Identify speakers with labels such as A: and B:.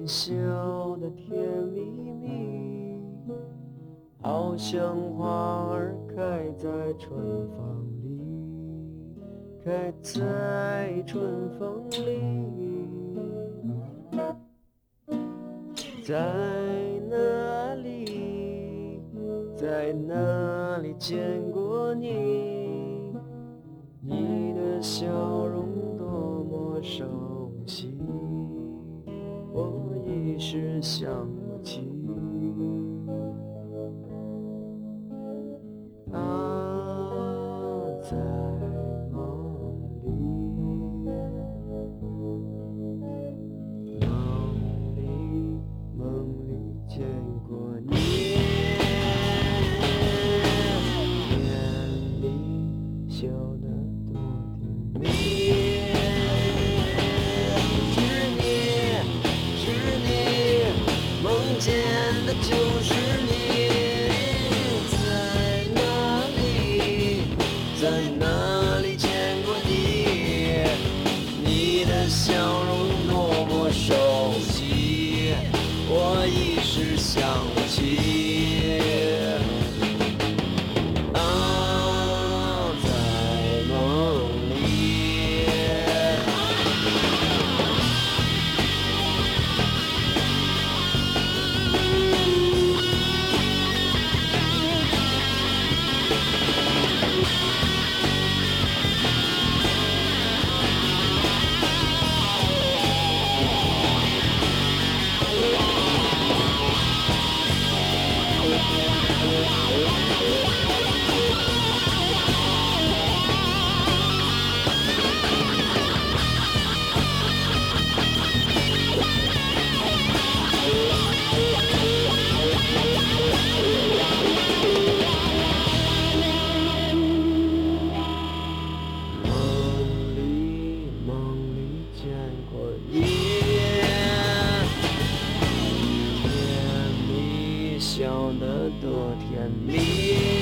A: 笑得甜蜜蜜，好像花儿开在春风里，开在春风里。在哪里，在哪里见过你？你的笑容多么熟悉，我一时想不起。在梦里，梦里见过你，眼里笑得多甜蜜。是你，梦见的就是你。在哪里见过你？你的笑容多么熟悉，我一时想不起。在梦里。梦里见过你，甜蜜笑得多甜蜜。